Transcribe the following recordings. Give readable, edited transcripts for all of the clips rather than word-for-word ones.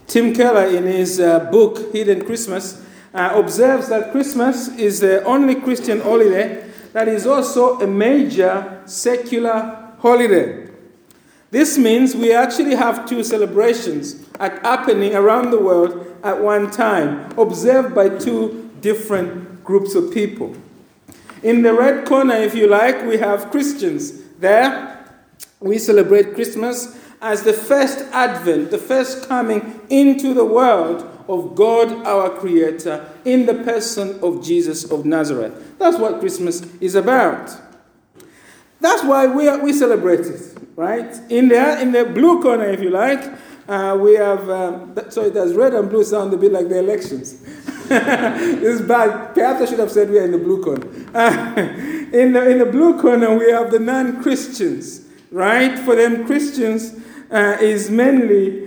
Tim Keller, in his book, Hidden Christmas, observes that Christmas is the only Christian holiday that is also a major secular holiday. This means we actually have two celebrations happening around the world at one time, observed by two different groups of people. In the red corner, if you like, we have Christians. There, we celebrate Christmas as the first advent, the first coming into the world of God, our Creator, in the person of Jesus of Nazareth. That's what Christmas is about. That's why we celebrate it, right? In the blue corner, if you like, we have, so it has red and blue sound a bit like the elections. It's bad. Perhaps I should have said we are in the blue corner. In the blue corner, we have the non-Christians, right? For them, Christians is mainly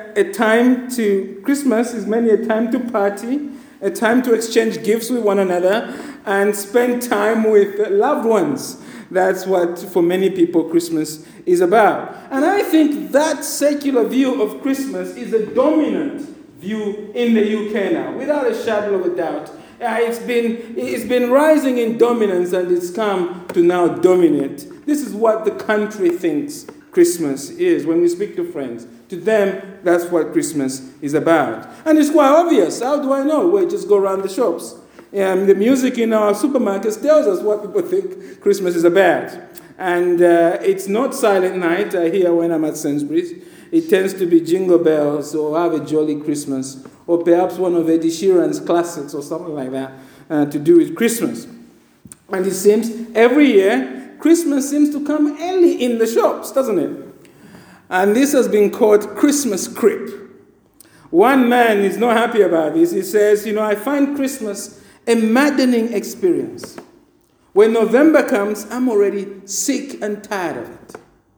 Christmas is mainly a time to party, a time to exchange gifts with one another, and spend time with loved ones. That's what, for many people, Christmas is about. And I think that secular view of Christmas is a dominant view in the UK now, without a shadow of a doubt. It's been rising in dominance, and it's come to now dominate. This is what the country thinks Christmas is. When we speak to friends, to them, that's what Christmas is about. And it's quite obvious. How do I know? Well, just go around the shops. The music in our supermarkets tells us what people think Christmas is about. And it's not Silent Night, I hear when I'm at Sainsbury's. It tends to be Jingle Bells or Have a Jolly Christmas, or perhaps one of Eddie Sheeran's classics or something like that to do with Christmas. And it seems every year, Christmas seems to come early in the shops, doesn't it? And this has been called Christmas creep. One man is not happy about this. He says, I find Christmas a maddening experience. When November comes, I'm already sick and tired of it.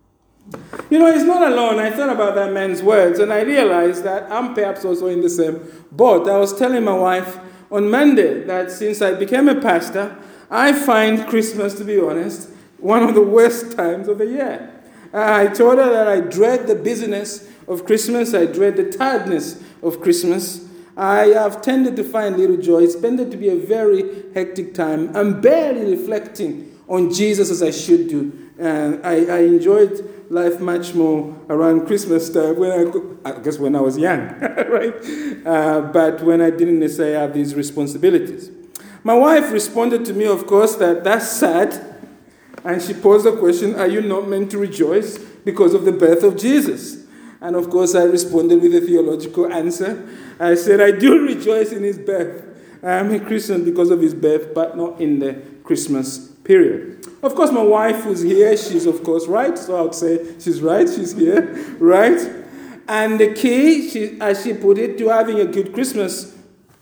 He's not alone. I thought about that man's words, and I realized that I'm perhaps also in the same boat. I was telling my wife on Monday that since I became a pastor, I find Christmas, to be honest, one of the worst times of the year. I told her that I dread the busyness of Christmas. I dread the tiredness of Christmas. I have tended to find little joy. It's tended to be a very hectic time. I'm barely reflecting on Jesus as I should do. And I enjoyed life much more around Christmas time when I was young, right? But when I didn't necessarily have these responsibilities. My wife responded to me, of course, that's sad. And she posed the question, are you not meant to rejoice because of the birth of Jesus? And of course, I responded with a theological answer. I said, I do rejoice in his birth. I am a Christian because of his birth, but not in the Christmas period. Of course, my wife who's here, she's of course right. So I would say she's right, she's here, right? And the key, as she put it, to having a good Christmas,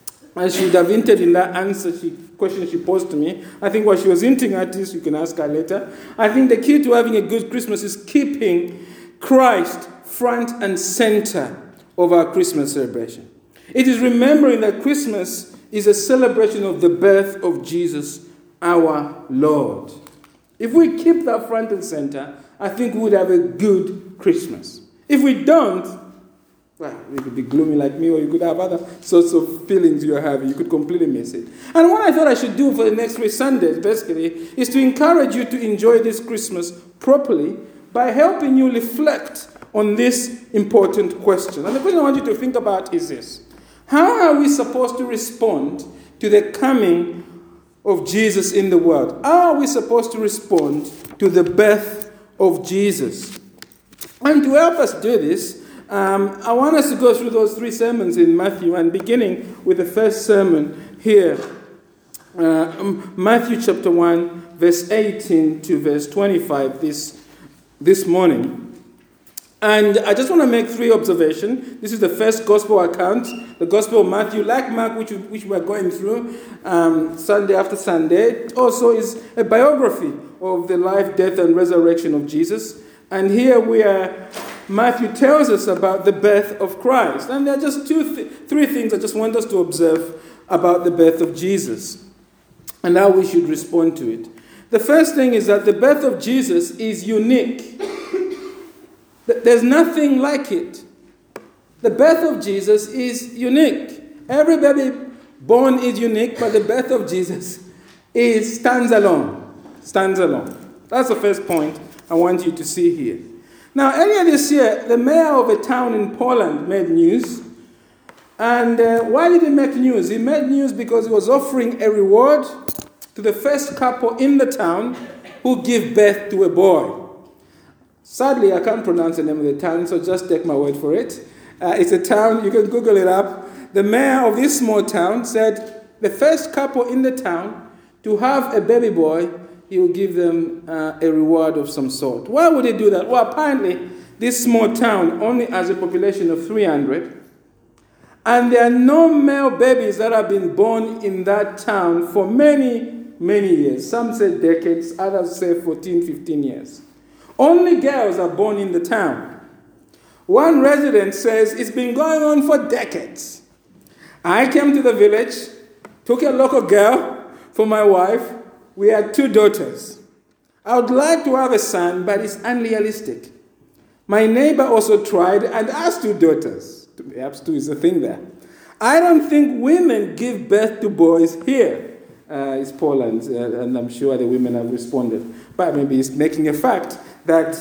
as she would have hinted in that question she posed to me, I think what she was hinting at is, you can ask her later, I think the key to having a good Christmas is keeping Christ front and center of our Christmas celebration. It is remembering that Christmas is a celebration of the birth of Jesus, our Lord. If we keep that front and center, I think we would have a good Christmas. If we don't, well, you could be gloomy like me, or you could have other sorts of feelings you're having. You could completely miss it. And what I thought I should do for the next 3 Sundays, basically, is to encourage you to enjoy this Christmas properly by helping you reflect on this important question. And the question I want you to think about is this. How are we supposed to respond to the coming of Jesus in the world? How are we supposed to respond to the birth of Jesus? And to help us do this, I want us to go through those 3 sermons in Matthew, and beginning with the first sermon here, Matthew chapter 1, verse 18 to verse 25 this morning. And I just want to make 3 observations. This is the first gospel account, the Gospel of Matthew, like Mark, which we're going through Sunday after Sunday. It also is a biography of the life, death, and resurrection of Jesus. And here Matthew tells us about the birth of Christ. And there are just 3 things I just want us to observe about the birth of Jesus and how we should respond to it. The first thing is that the birth of Jesus is unique. There's nothing like it. The birth of Jesus is unique. Every baby born is unique, but the birth of Jesus stands alone. Stands alone. That's the first point I want you to see here. Now, earlier this year, the mayor of a town in Poland made news. And why did he make news? He made news because he was offering a reward to the first couple in the town who give birth to a boy. Sadly, I can't pronounce the name of the town, so just take my word for it. It's a town, you can Google it up. The mayor of this small town said the first couple in the town to have a baby boy, he will give them a reward of some sort. Why would he do that? Well, apparently, this small town only has a population of 300, and there are no male babies that have been born in that town for many, many years. Some say decades, others say 14, 15 years. Only girls are born in the town. One resident says it's been going on for decades. I came to the village, took a local girl for my wife. We had 2 daughters. I would like to have a son, but it's unrealistic. My neighbor also tried and has 2 daughters. Perhaps 2 is a thing there. I don't think women give birth to boys here. It's Poland, and I'm sure the women have responded. But maybe he's making a fact that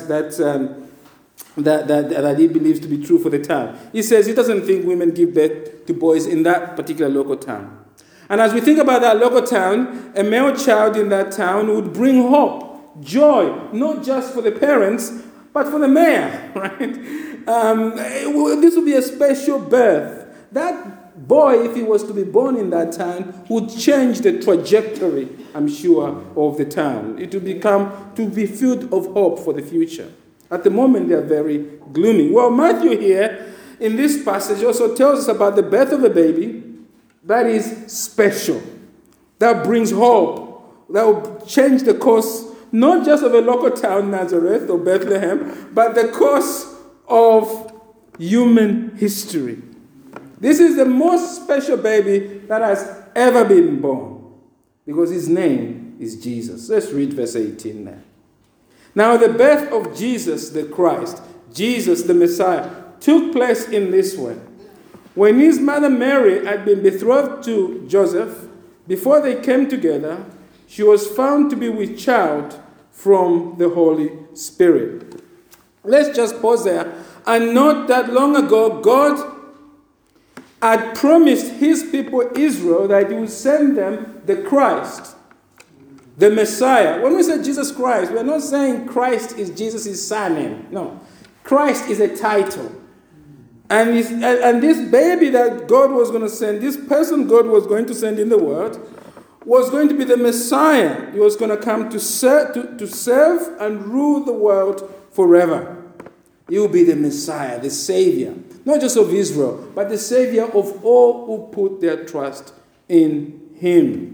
he believes to be true for the town. He says he doesn't think women give birth to boys in that particular local town. And as we think about that local town, a male child in that town would bring hope, joy, not just for the parents, but for the mayor, right? This would be a special birth. That boy, if he was to be born in that town, would change the trajectory, I'm sure, of the town. It would to be filled of hope for the future. At the moment, they are very gloomy. Well, Matthew here, in this passage, also tells us about the birth of a baby that is special, that brings hope, that will change the course, not just of a local town, Nazareth or Bethlehem, but the course of human history. This is the most special baby that has ever been born, because his name is Jesus. Let's read verse 18 there. Now, the birth of Jesus the Christ, Jesus the Messiah, took place in this way. When his mother Mary had been betrothed to Joseph, before they came together, she was found to be with child from the Holy Spirit. Let's just pause there and note that long ago, God had promised his people Israel that he would send them the Christ, the Messiah. When we say Jesus Christ, we're not saying Christ is Jesus' surname. No. Christ is a title. And this baby that God was going to send, this person God was going to send in the world, was going to be the Messiah. He was going to come to serve and rule the world forever. He will be the Messiah, the Savior. Not just of Israel, but the Savior of all who put their trust in him.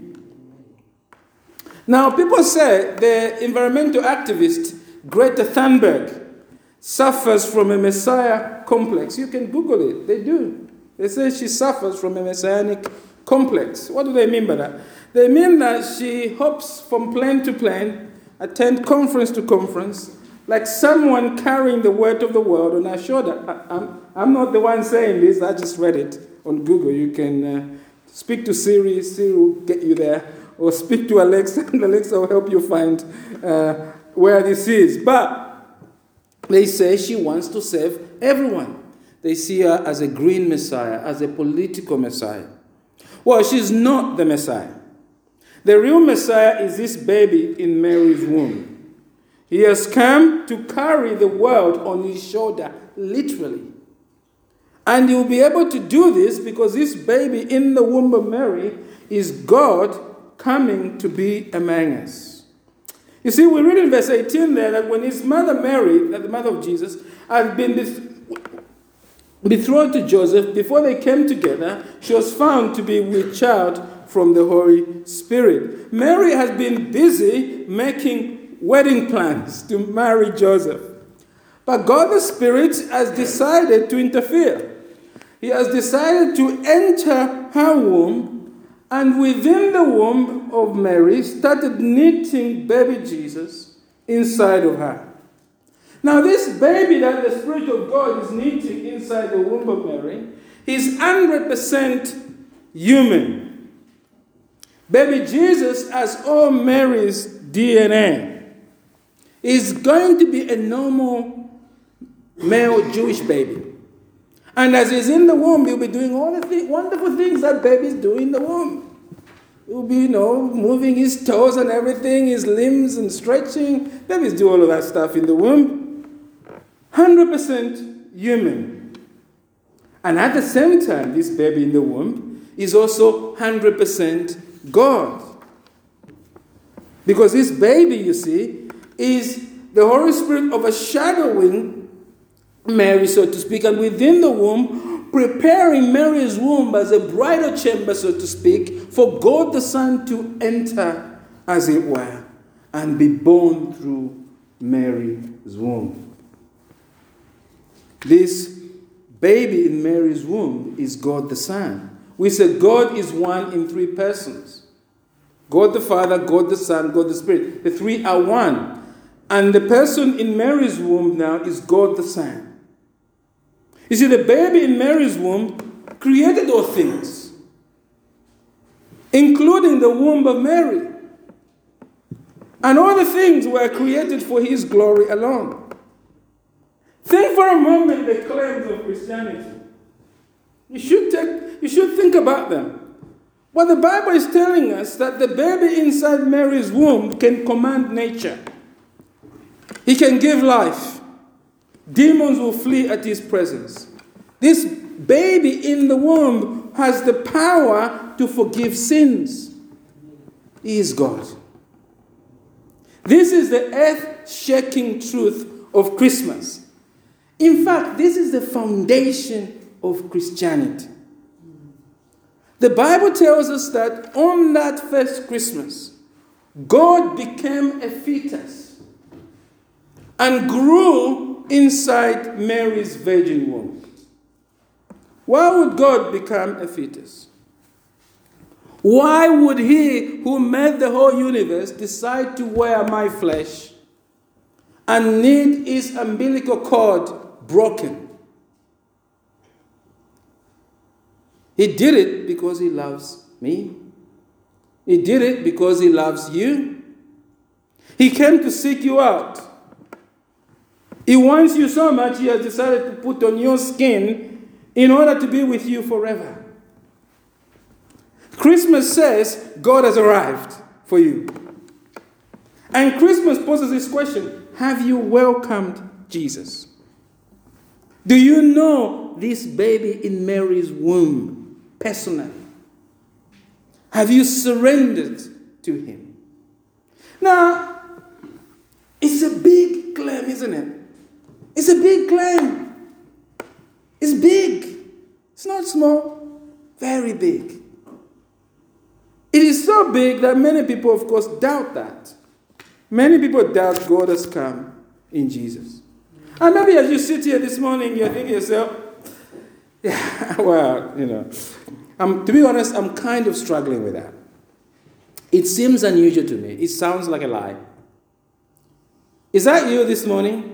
Now, people say the environmental activist Greta Thunberg suffers from a Messiah complex. You can Google it. They do. They say she suffers from a messianic complex. What do they mean by that? They mean that she hops from plane to plane, attend conference to conference, like someone carrying the weight of the world on her shoulder. I'm not the one saying this. I just read it on Google. You can speak to Siri. Siri will get you there. Or speak to Alexa, and Alexa will help you find where this is. But they say she wants to save everyone. They see her as a green Messiah, as a political Messiah. Well, she's not the Messiah. The real Messiah is this baby in Mary's womb. He has come to carry the world on his shoulder, literally. And he will be able to do this because this baby in the womb of Mary is God coming to be among us. You see, we read in verse 18 there that when his mother Mary, the mother of Jesus, had been betrothed to Joseph, before they came together, she was found to be with child from the Holy Spirit. Mary has been busy making wedding plans to marry Joseph. But God the Spirit has decided to interfere. He has decided to enter her womb, and within the womb of Mary started knitting baby Jesus inside of her. Now, this baby that the Spirit of God is knitting inside the womb of Mary is 100% human. Baby Jesus has all Mary's DNA. Is going to be a normal male Jewish baby. And as he's in the womb, he'll be doing all the wonderful things that babies do in the womb. He'll be, moving his toes and everything, his limbs and stretching. Babies do all of that stuff in the womb. 100% human. And at the same time, this baby in the womb is also 100% God. Because this baby, you see, is the Holy Spirit overshadowing Mary, so to speak, and within the womb, preparing Mary's womb as a bridal chamber, so to speak, for God the Son to enter, as it were, and be born through Mary's womb. This baby in Mary's womb is God the Son. We say God is one in three persons. God the Father, God the Son, God the Spirit. The three are one. And the person in Mary's womb now is God the Son. You see, the baby in Mary's womb created all things, including the womb of Mary. And all the things were created for his glory alone. Think for a moment the claims of Christianity. You should think about them. What the Bible is telling us that the baby inside Mary's womb can command nature. He can give life. Demons will flee at his presence. This baby in the womb has the power to forgive sins. He is God. This is the earth-shaking truth of Christmas. In fact, this is the foundation of Christianity. The Bible tells us that on that first Christmas, God became a fetus and grew inside Mary's virgin womb. Why would God become a fetus? Why would he who made the whole universe decide to wear my flesh and need his umbilical cord broken? He did it because he loves me. He did it because he loves you. He came to seek you out. He wants you so much, he has decided to put on your skin in order to be with you forever. Christmas says God has arrived for you. And Christmas poses this question: have you welcomed Jesus? Do you know this baby in Mary's womb personally? Have you surrendered to him? Now, it's a big claim, isn't it? It's a big claim. It's big. It's not small. Very big. It is so big that many people, of course, doubt that. Many people doubt God has come in Jesus. And maybe as you sit here this morning, you're thinking to yourself, yeah, well, to be honest, I'm kind of struggling with that. It seems unusual to me. It sounds like a lie. Is that you this morning?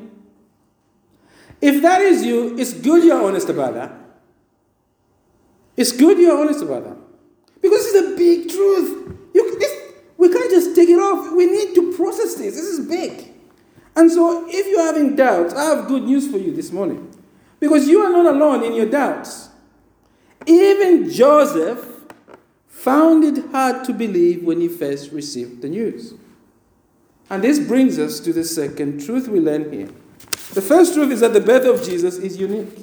If that is you, it's good you're honest about that. It's good you're honest about that. Because it's a big truth. We can't just take it off. We need to process this. This is big. And so if you're having doubts, I have good news for you this morning. Because you are not alone in your doubts. Even Joseph found it hard to believe when he first received the news. And this brings us to the second truth we learn here. The first truth is that the birth of Jesus is unique.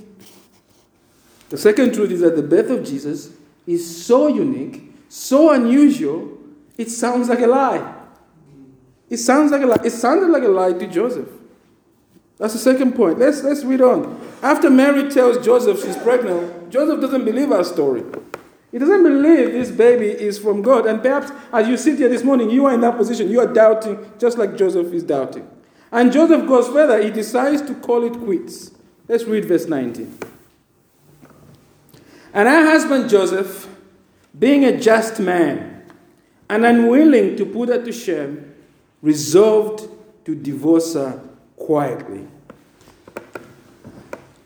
The second truth is that the birth of Jesus is so unique, so unusual, it sounds like a lie. It sounds like a lie. It sounded like a lie to Joseph. That's the second point. Let's read on. After Mary tells Joseph she's pregnant, Joseph doesn't believe our story. He doesn't believe this baby is from God. And perhaps as you sit here this morning, you are in that position. You are doubting just like Joseph is doubting. And Joseph goes further. He decides to call it quits. Let's read verse 19. And her husband Joseph, being a just man and unwilling to put her to shame, resolved to divorce her quietly.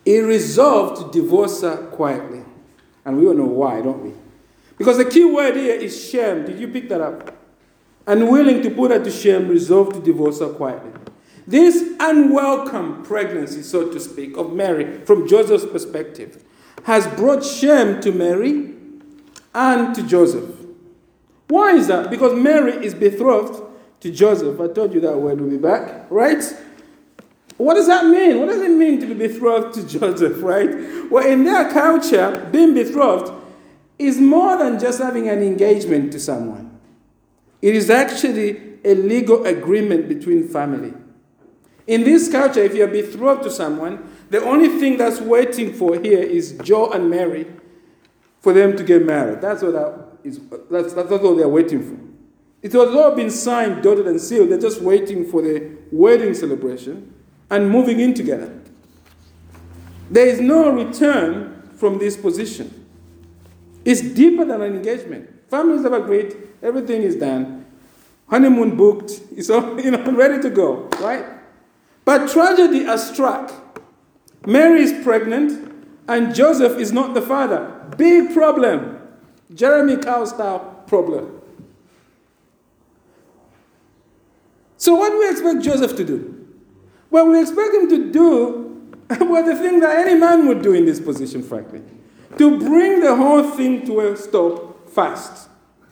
he resolved to divorce her quietly. And we all know why, don't we? Because the key word here is shame. Did you pick that up? Unwilling to put her to shame, resolved to divorce her quietly. This unwelcome pregnancy, so to speak, of Mary, from Joseph's perspective, has brought shame to Mary and to Joseph. Why is that? Because Mary is betrothed to Joseph. I told you that word will be back, right? What does that mean? What does it mean to be betrothed to Joseph, right? Well, in their culture, being betrothed is more than just having an engagement to someone. It is actually a legal agreement between family. In this culture, if you're betrothed to someone, the only thing that's waiting for here is Joe and Mary for them to get married. That's what that's all they're waiting for. It has all been signed, dotted, and sealed. They're just waiting for the wedding celebration and moving in together. There is no return from this position. It's deeper than an engagement. Families have agreed, everything is done. Honeymoon booked, it's all ready to go, right? But tragedy has struck. Mary is pregnant, and Joseph is not the father. Big problem. Jeremy Cow style problem. So what do we expect Joseph to do? Well, we expect him to do the thing that any man would do in this position, frankly. To bring the whole thing to a stop fast.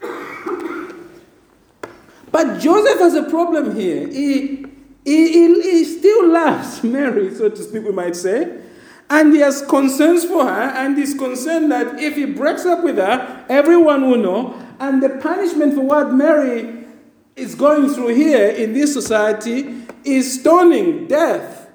But Joseph has a problem here. He still loves Mary, so to speak, we might say. And he has concerns for her, and he's concerned that if he breaks up with her, everyone will know. And the punishment for what Mary is going through here in this society is stoning, death.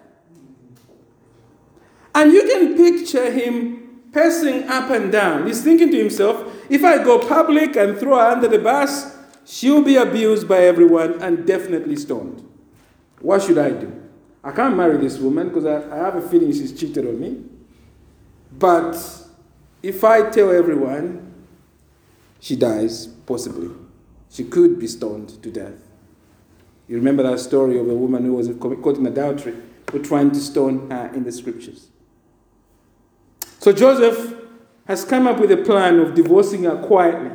And you can picture him pacing up and down. He's thinking to himself, if I go public and throw her under the bus, she'll be abused by everyone and definitely stoned. What should I do? I can't marry this woman because I have a feeling she's cheated on me. But if I tell everyone, she dies, possibly. She could be stoned to death. You remember that story of a woman who was caught in adultery, who were trying to stone her in the scriptures. So Joseph has come up with a plan of divorcing her quietly.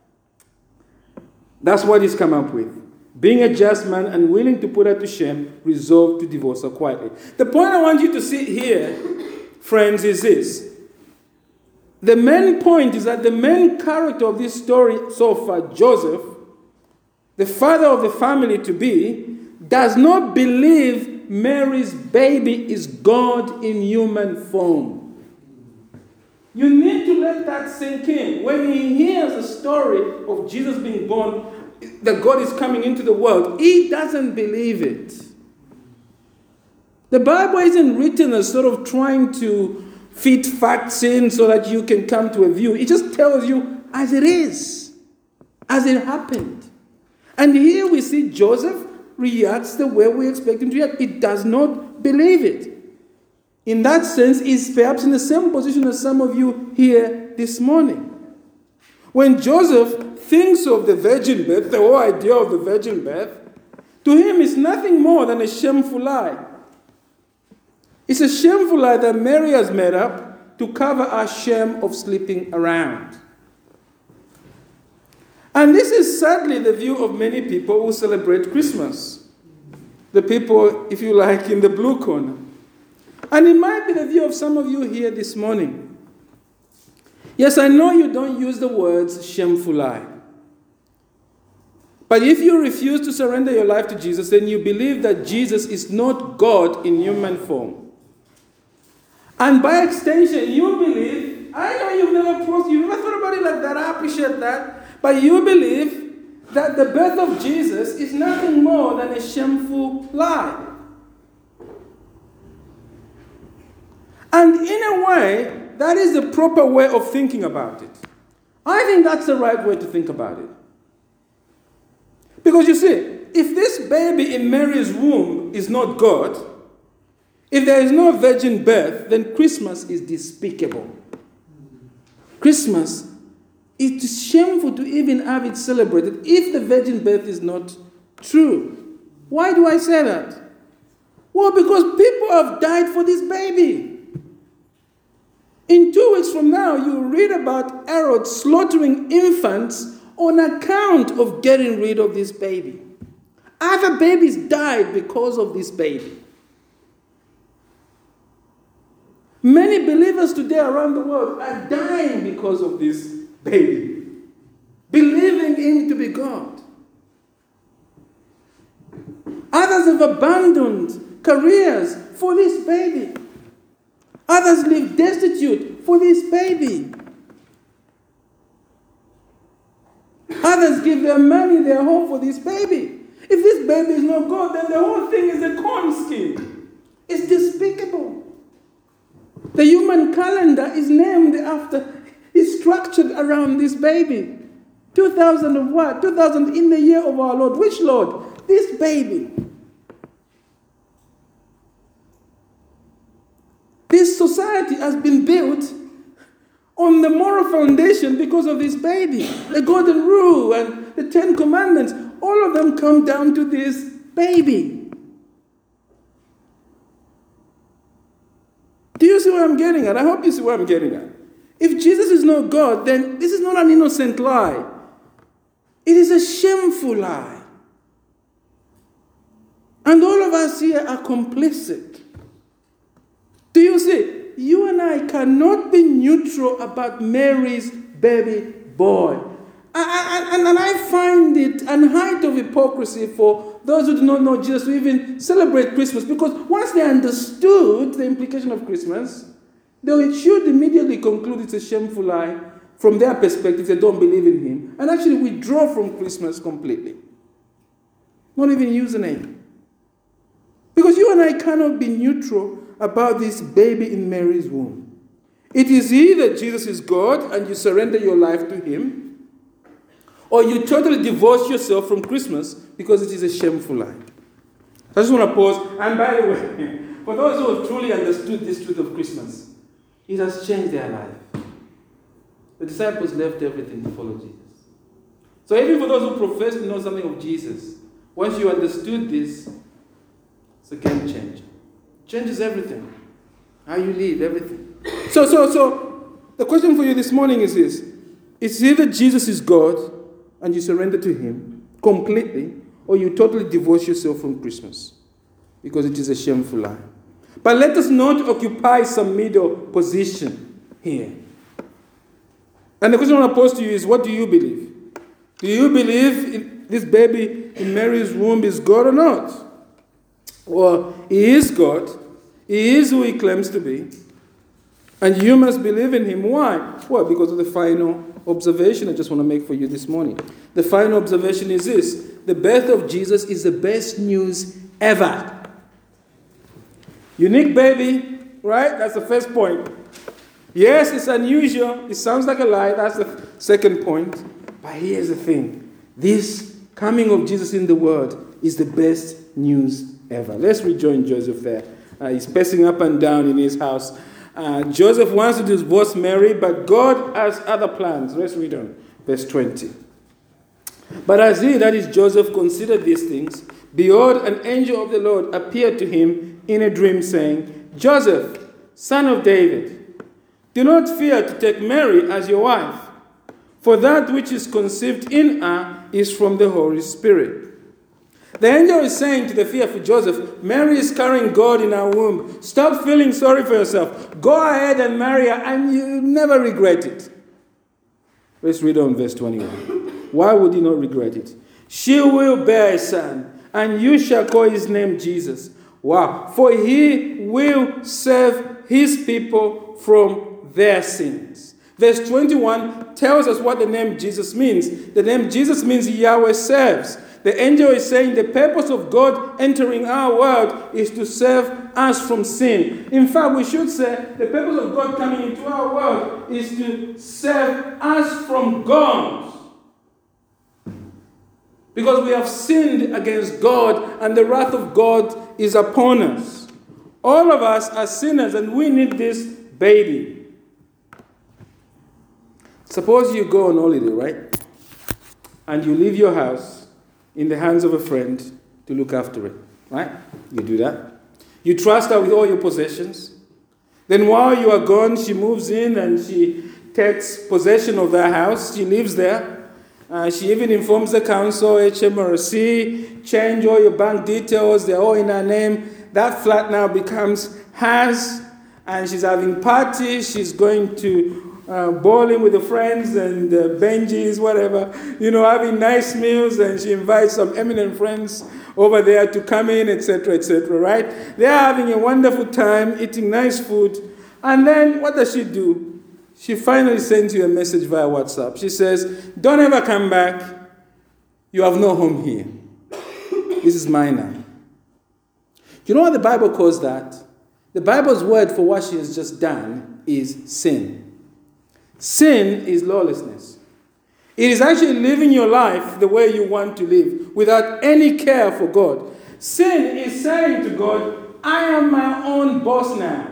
That's what he's come up with. Being a just man and willing to put her to shame, resolved to divorce her quietly. The point I want you to see here, friends, is this. The main point is that the main character of this story so far, Joseph, the father of the family to be, does not believe Mary's baby is God in human form. You need to let that sink in. When he hears the story of Jesus being born, that God is coming into the world, he doesn't believe it. The Bible isn't written as sort of trying to fit facts in so that you can come to a view. It just tells you as it is, as it happened. And here we see Joseph reacts the way we expect him to react. He does not believe it. In that sense, he's perhaps in the same position as some of you here this morning. When Joseph thinks of the virgin birth, the whole idea of the virgin birth, to him is nothing more than a shameful lie. It's a shameful lie that Mary has made up to cover our shame of sleeping around. And this is sadly the view of many people who celebrate Christmas. The people, if you like, in the blue corner. And it might be the view of some of you here this morning. Yes, I know you don't use the words shameful lie. But if you refuse to surrender your life to Jesus, then you believe that Jesus is not God in human form. And by extension, you believe, I know you've never thought about it like that, I appreciate that, but you believe that the birth of Jesus is nothing more than a shameful lie. And in a way, that is the proper way of thinking about it. I think that's the right way to think about it. Because you see, if this baby in Mary's womb is not God, if there is no virgin birth, then Christmas is despicable. Christmas, it's shameful to even have it celebrated if the virgin birth is not true. Why do I say that? Well, because people have died for this baby. In 2 weeks from now, you read about Herod slaughtering infants on account of getting rid of this baby. Other babies died because of this baby. Many believers today around the world are dying because of this baby, believing him to be God. Others have abandoned careers for this baby. Others live destitute for this baby. Others give their money, their hope for this baby. If this baby is not God, then the whole thing is a con scheme. It's despicable. The human calendar is named after, is structured around this baby. 2000 of what? 2000 in the year of our Lord. Which Lord? This baby. This society has been built on the moral foundation because of this baby. The Golden Rule and the 10 Commandments, all of them come down to this baby. Do you see where I'm getting at? I hope you see where I'm getting at. If Jesus is not God, then this is not an innocent lie. It is a shameful lie. And all of us here are complicit. Do you see? You and I cannot be neutral about Mary's baby boy. And I find it an height of hypocrisy for those who do not know Jesus to even celebrate Christmas, because once they understood the implication of Christmas, they should immediately conclude it's a shameful lie from their perspective. They don't believe in him and actually withdraw from Christmas completely. Not even use a name. Because you and I cannot be neutral about this baby in Mary's womb. It is either Jesus is God and you surrender your life to him, or you totally divorce yourself from Christmas because it is a shameful lie. I just want to pause. And by the way, for those who have truly understood this truth of Christmas, it has changed their life. The disciples left everything to follow Jesus. So even for those who profess to know something of Jesus, once you understood this, it's a game changer. It changes everything. How you live, everything. So the question for you this morning is this. It's either Jesus is God and you surrender to him completely, or you totally divorce yourself from Christmas because it is a shameful lie. But let us not occupy some middle position here. And the question I want to pose to you is, what do you believe? Do you believe this baby in Mary's womb is God or not? Well, he is God. He is who he claims to be. And you must believe in him. Why? Well, because of the final observation I just want to make for you this morning. The final observation is this. The birth of Jesus is the best news ever. Unique baby, right? That's the first point. Yes, it's unusual. It sounds like a lie. That's the second point. But here's the thing. This coming of Jesus in the world is the best news ever. Let's rejoin Joseph there. He's pacing up and down in his house. Joseph wants to divorce Mary, but God has other plans. Let's read on. Verse 20. But as he, that is Joseph, considered these things, behold, an angel of the Lord appeared to him in a dream, saying, Joseph, son of David, do not fear to take Mary as your wife, for that which is conceived in her is from the Holy Spirit. The angel is saying to the fearful Joseph, Mary is carrying God in her womb. Stop feeling sorry for yourself. Go ahead and marry her, and you'll never regret it. Let's read on verse 21. Why would you not regret it? She will bear a son, and you shall call his name Jesus. Wow. For he will save his people from their sins. Verse 21 tells us what the name Jesus means. The name Jesus means Yahweh saves. The angel is saying the purpose of God entering our world is to save us from sin. In fact, we should say the purpose of God coming into our world is to save us from God. Because we have sinned against God and the wrath of God is upon us. All of us are sinners and we need this baby. Suppose you go on holiday, right? And you leave your house in the hands of a friend to look after it, right? You do that. You trust her with all your possessions. Then while you are gone, she moves in and she takes possession of that house. She lives there. She even informs the council, HMRC, change all your bank details. They're all in her name. That flat now becomes hers. And she's having parties. She's going to bowling with the friends and Benjis, whatever. Having nice meals. And she invites some eminent friends over there to come in, etc., right? They're having a wonderful time, eating nice food. And then what does she do? She finally sends you a message via WhatsApp. She says, don't ever come back. You have no home here. This is mine now. You know what the Bible calls that? The Bible's word for what she has just done is sin. Sin is lawlessness. It is actually living your life the way you want to live without any care for God. Sin is saying to God, I am my own boss now.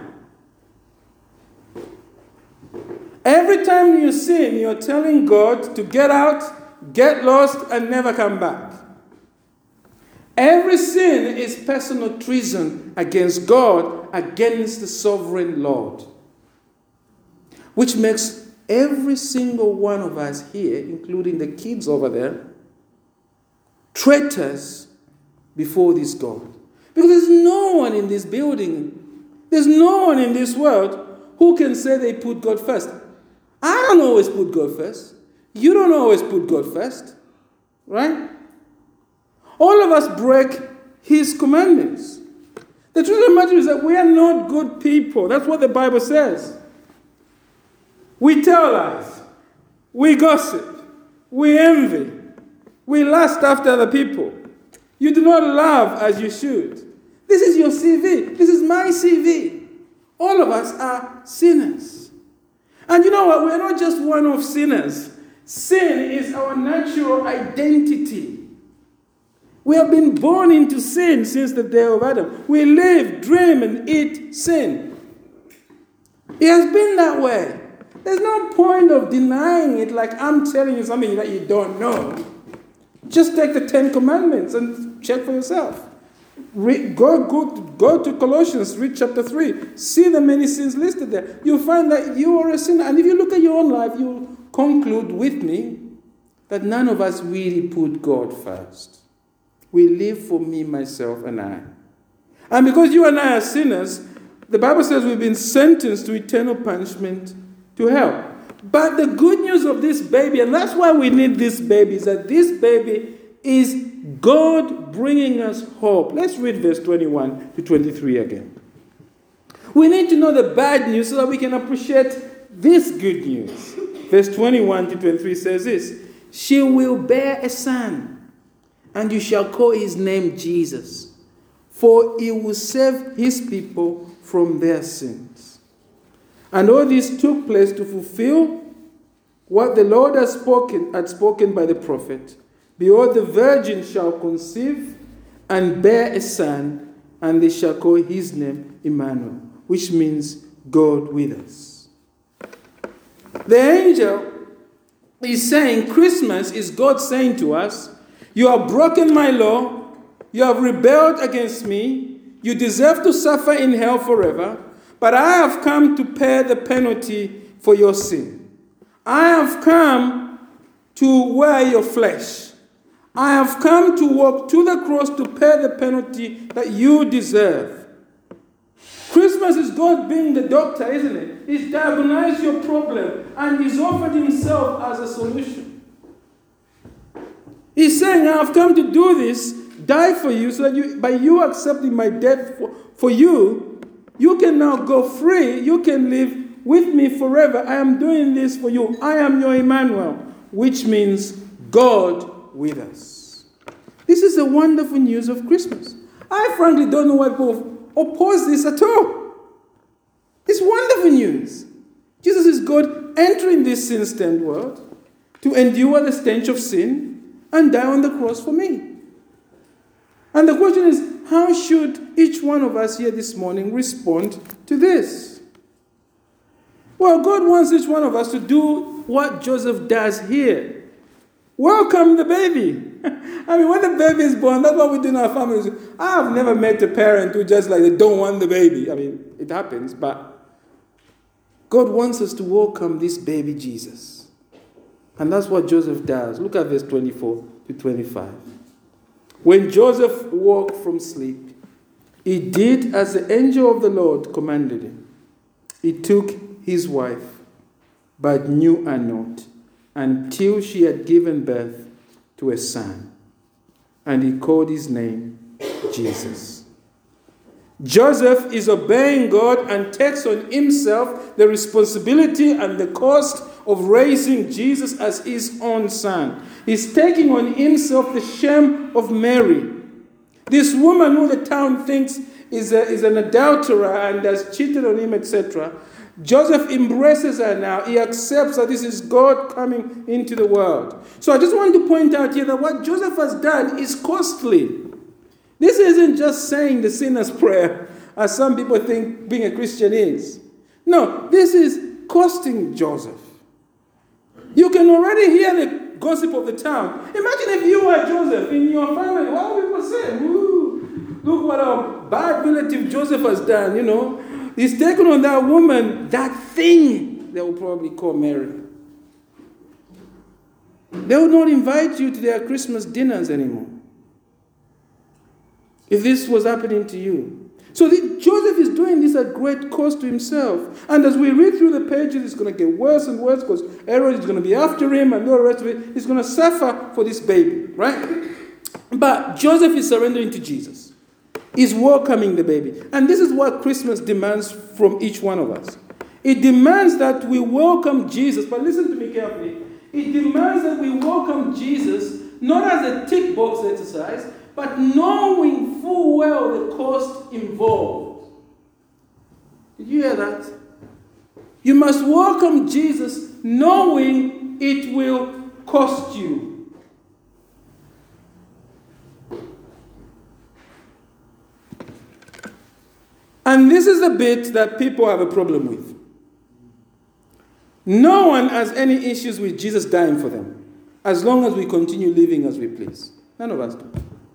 Every time you sin, you're telling God to get out, get lost, and never come back. Every sin is personal treason against God, against the sovereign Lord. Which makes every single one of us here, including the kids over there, traitors before this God. Because there's no one in this building, there's no one in this world who can say they put God first. I don't always put God first. You don't always put God first. Right? All of us break His commandments. The truth of the matter is that we are not good people. That's what the Bible says. We tell lies. We gossip. We envy. We lust after other people. You do not love as you should. This is your CV. This is my CV. All of us are sinners. And you know what? We're not just one-off sinners. Sin is our natural identity. We have been born into sin since the day of Adam. We live, dream, and eat sin. It has been that way. There's no point of denying it like I'm telling you something that you don't know. Just take the 10 Commandments and check for yourself. Go to Colossians, read chapter 3. See the many sins listed there. You'll find that you are a sinner. And if you look at your own life, you'll conclude with me that none of us really put God first. We live for me, myself, and I. And because you and I are sinners, the Bible says we've been sentenced to eternal punishment, to hell. But the good news of this baby, and that's why we need this baby, is that this baby is God bringing us hope. Let's read verse 21 to 23 again. We need to know the bad news so that we can appreciate this good news. Verse 21 to 23 says this: she will bear a son, and you shall call his name Jesus, for he will save his people from their sins. And all this took place to fulfill what the Lord had spoken by the prophet. Behold, the virgin shall conceive and bear a son, and they shall call his name Emmanuel, which means God with us. The angel is saying, Christmas is God saying to us, you have broken my law, you have rebelled against me, you deserve to suffer in hell forever, but I have come to pay the penalty for your sin. I have come to wear your flesh. I have come to walk to the cross to pay the penalty that you deserve. Christmas is God being the doctor, isn't it? He's diagnosed your problem and he's offered himself as a solution. He's saying, I have come to do this, die for you, so that by you accepting my death for you, you can now go free. You can live with me forever. I am doing this for you. I am your Emmanuel, which means God with us. This is the wonderful news of Christmas. I frankly don't know why people oppose this at all. It's wonderful news. Jesus is God entering this sin-stained world to endure the stench of sin and die on the cross for me. And the question is, how should each one of us here this morning respond to this? Well, God wants each one of us to do what Joseph does here. Welcome the baby. I mean, when the baby is born, that's what we do in our families. I have never met a parent who just like, they don't want the baby. I mean, it happens, but God wants us to welcome this baby Jesus. And that's what Joseph does. Look at verse 24 to 25. When Joseph woke from sleep, he did as the angel of the Lord commanded him. He took his wife, but knew her not, until she had given birth to a son. And he called his name Jesus. Joseph is obeying God and takes on himself the responsibility and the cost of raising Jesus as his own son. He's taking on himself the shame of Mary. This woman who the town thinks is an adulterer and has cheated on him, etc. Joseph embraces her now. He accepts that this is God coming into the world. So I just want to point out here that what Joseph has done is costly. This isn't just saying the sinner's prayer, as some people think being a Christian is. No, this is costing Joseph. You can already hear the gossip of the town. Imagine if you were Joseph in your family. What would people say? Ooh, look what a bad relative Joseph has done, you know. He's taken on that woman, that thing they will probably call Mary. They will not invite you to their Christmas dinners anymore. If this was happening to you. So Joseph is doing this at great cost to himself. And as we read through the pages, it's going to get worse and worse because Herod is going to be after him and all the rest of it. He's going to suffer for this baby, right? But Joseph is surrendering to Jesus. He's welcoming the baby. And this is what Christmas demands from each one of us. It demands that we welcome Jesus. But listen to me carefully. It demands that we welcome Jesus not as a tick box exercise, but knowing full well the cost involved. Did you hear that? You must welcome Jesus knowing it will cost you. And this is the bit that people have a problem with. No one has any issues with Jesus dying for them, as long as we continue living as we please. None of us do.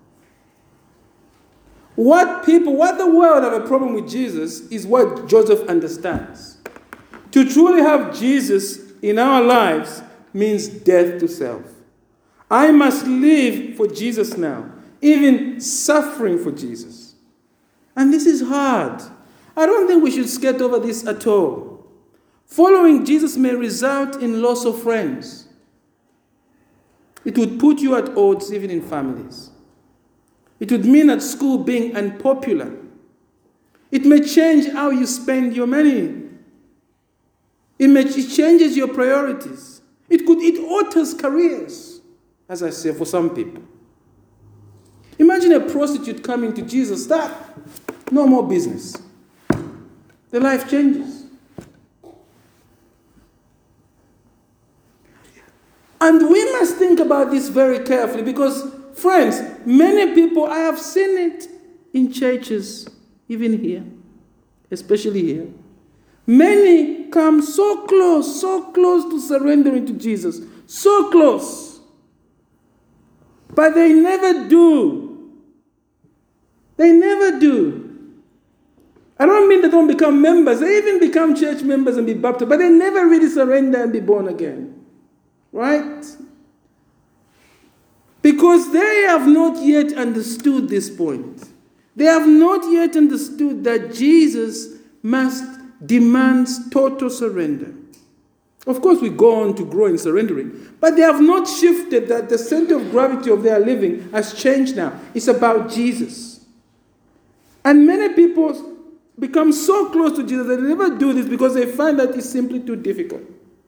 What the world have a problem with Jesus is what Joseph understands. To truly have Jesus in our lives means death to self. I must live for Jesus now, even suffering for Jesus. And this is hard. I don't think we should skate over this at all. Following Jesus may result in loss of friends. It would put you at odds even in families. It would mean at school being unpopular. It may change how you spend your money. It changes your priorities. It alters careers, as I say, for some people. Imagine a prostitute coming to Jesus. No more business. The life changes. And we must think about this very carefully because, friends, many people, I have seen it in churches, even here, especially here. Many come so close to surrendering to Jesus. So close. But they never do. They never do. I don't mean they don't become members. They even become church members and be baptized. But they never really surrender and be born again. Right? Because they have not yet understood this point. They have not yet understood that Jesus demands total surrender. Of course, we go on to grow in surrendering. But they have not shifted that the center of gravity of their living has changed now. It's about Jesus. And many people become so close to Jesus that they never do this because they find that it's simply too difficult.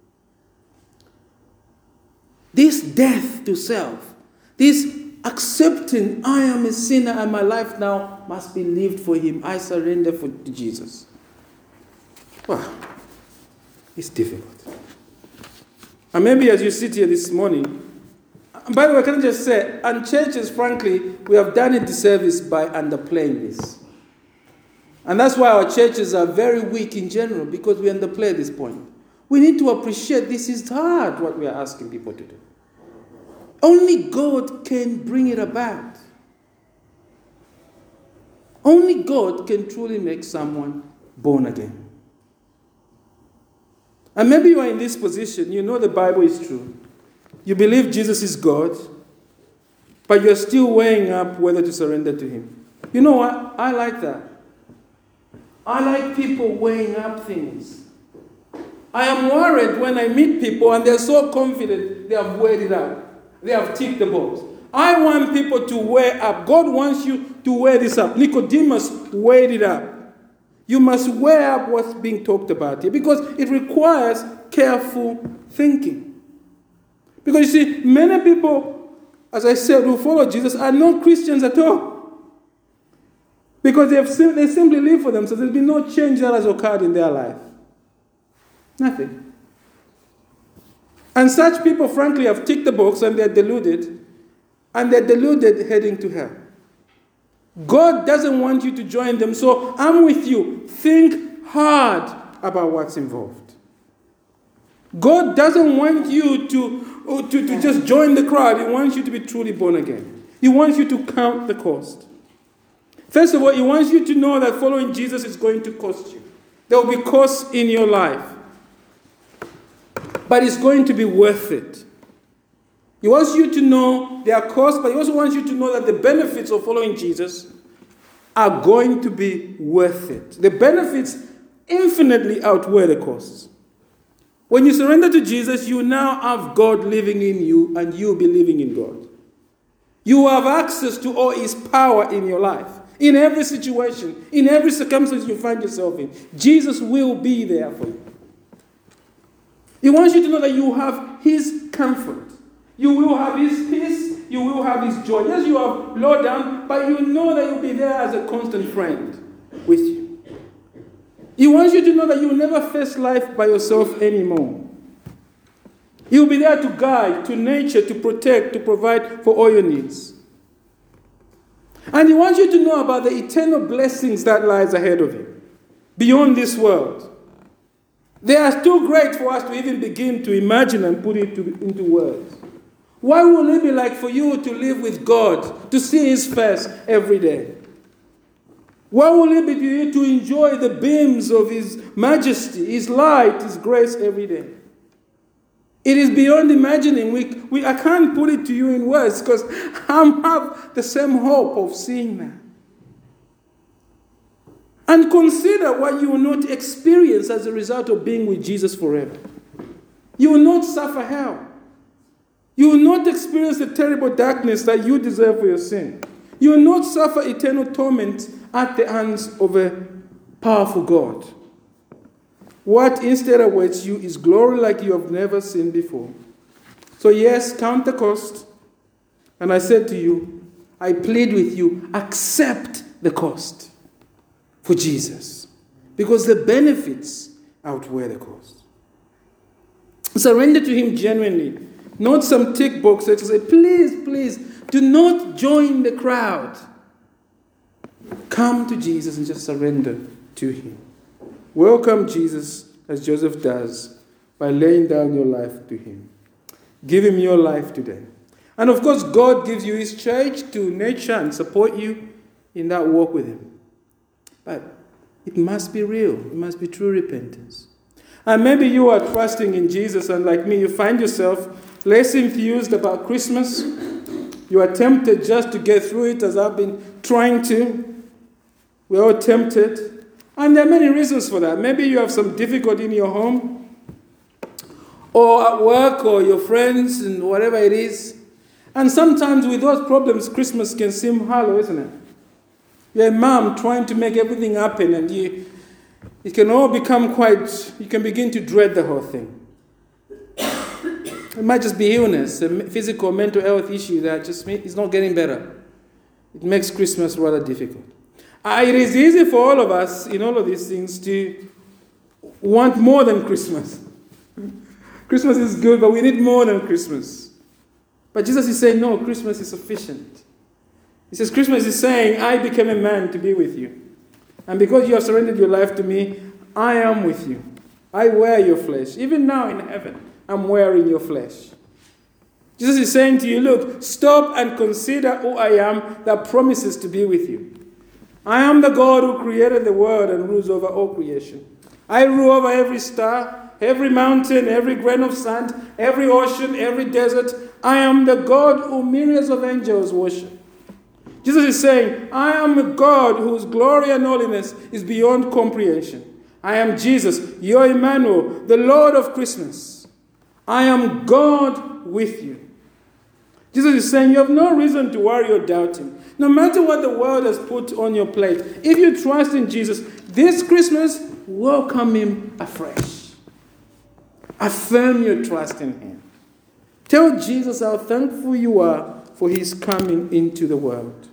This death to self, this accepting I am a sinner and my life now must be lived for him. I surrender to Jesus. Wow, it's difficult. And maybe as you sit here this morning, by the way, can I just say, and churches, frankly, we have done a disservice by underplaying this. And that's why our churches are very weak in general, because we underplay this point. We need to appreciate this is hard, what we are asking people to do. Only God can bring it about. Only God can truly make someone born again. And maybe you are in this position. You know the Bible is true. You believe Jesus is God, but you're still weighing up whether to surrender to him. You know what? I like that. I like people weighing up things. I am worried when I meet people and they're so confident they have weighed it up. They have ticked the box. I want people to weigh up. God wants you to weigh this up. Nicodemus weighed it up. You must weigh up what's being talked about here because it requires careful thinking. Because you see, many people, as I said, who follow Jesus are not Christians at all. Because they simply live for themselves. There's been no change that has occurred in their life. Nothing. And such people, frankly, have ticked the box and they're deluded. And they're deluded heading to hell. God doesn't want you to join them, so I'm with you. Think hard about what's involved. God doesn't want you to just join the crowd. He wants you to be truly born again. He wants you to count the cost. First of all, he wants you to know that following Jesus is going to cost you. There will be costs in your life. But it's going to be worth it. He wants you to know there are costs, but he also wants you to know that the benefits of following Jesus are going to be worth it. The benefits infinitely outweigh the costs. When you surrender to Jesus, you now have God living in you and you believing in God. You have access to all his power in your life. In every situation, in every circumstance you find yourself in, Jesus will be there for you. He wants you to know that you have his comfort. You will have his peace. You will have his joy. Yes, you have low down, but you know that you'll be there as a constant friend with you. He wants you to know that you will never face life by yourself anymore. He will be there to guide, to nurture, to protect, to provide for all your needs. And he wants you to know about the eternal blessings that lies ahead of you, beyond this world. They are too great for us to even begin to imagine and put it into words. What will it be like for you to live with God, to see his face every day? What will it be to you to enjoy the beams of his majesty, his light, his grace every day? It is beyond imagining. I can't put it to you in words because I have the same hope of seeing that. And consider what you will not experience as a result of being with Jesus forever. You will not suffer hell. You will not experience the terrible darkness that you deserve for your sin. You will not suffer eternal torment at the hands of a powerful God. What instead awaits you is glory like you have never seen before. So yes, count the cost. And I said to you, I plead with you, accept the cost for Jesus. Because the benefits outweigh the cost. Surrender to him genuinely. Not some tick box that say, please, do not join the crowd. Come to Jesus and just surrender to him. Welcome Jesus as Joseph does by laying down your life to him. Give him your life today. And of course, God gives you his church to nurture and support you in that walk with him. But it must be real. It must be true repentance. And maybe you are trusting in Jesus and like me, you find yourself less enthused about Christmas. You are tempted just to get through it as I've been trying to. We're all tempted. And there are many reasons for that. Maybe you have some difficulty in your home or at work or your friends and whatever it is. And sometimes with those problems, Christmas can seem hollow, isn't it? You're a mom trying to make everything happen and it can all become you can begin to dread the whole thing. It might just be illness, a physical, mental health issue that just is not getting better. It makes Christmas rather difficult. It is easy for all of us in all of these things to want more than Christmas. Christmas is good, but we need more than Christmas. But Jesus is saying, no, Christmas is sufficient. He says, Christmas is saying, I became a man to be with you. And because you have surrendered your life to me, I am with you. I wear your flesh. Even now in heaven, I'm wearing your flesh. Jesus is saying to you, look, stop and consider who I am that promises to be with you. I am the God who created the world and rules over all creation. I rule over every star. every mountain, every grain of sand, every ocean, every desert. I am the God who myriads of angels worship. Jesus is saying, I am a God whose glory and holiness is beyond comprehension. I am Jesus, your Emmanuel, the Lord of Christmas. I am God with you. Jesus is saying you have no reason to worry or doubt him. No matter what the world has put on your plate, if you trust in Jesus, this Christmas, welcome him afresh. Affirm your trust in him. Tell Jesus how thankful you are for his coming into the world.